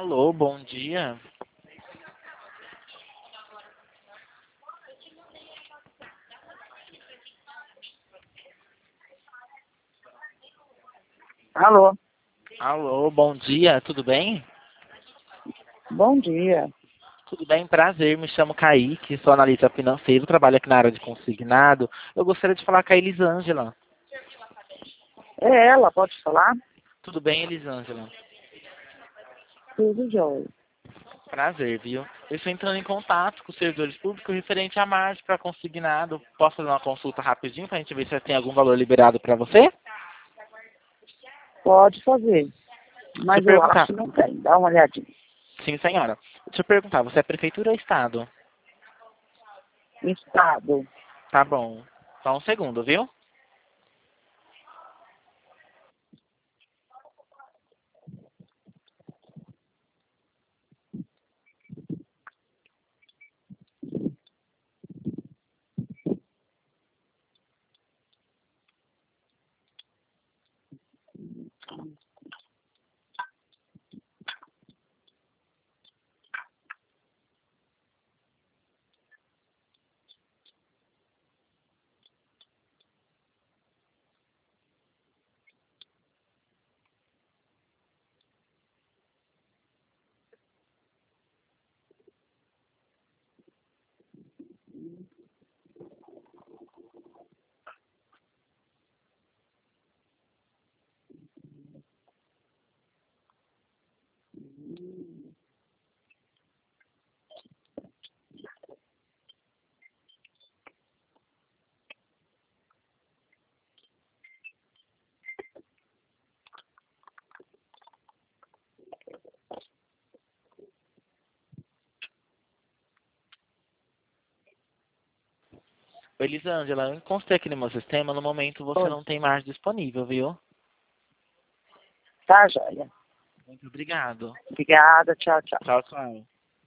Alô, bom dia. Alô, Alô, bom dia, tudo bem? bom dia. Tudo bem, prazer, me chamo Kaique, sou analista financeiro, trabalho aqui na área de consignado. Eu gostaria de falar com a Elisângela. É ela, pode falar? Tudo bem, Elisângela? Tudo jóia. Prazer, viu? Eu estou entrando em contato com os servidores públicos referente à margem para consignado. Posso fazer uma consulta rapidinho para a gente ver se tem algum valor liberado para você? Pode fazer. Deixa eu Mas eu acho perguntar. que não tem. Dá uma olhadinha. Sim, senhora. Deixa eu perguntar, você é prefeitura ou estado? Estado. Tá bom. Só um segundo, viu? Elisângela, eu encontrei aqui no meu sistema, no momento você Oi. não tem margem disponível, viu? Tá, jóia. Muito obrigado. Obrigada. Tchau, tchau. Tchau, tchau.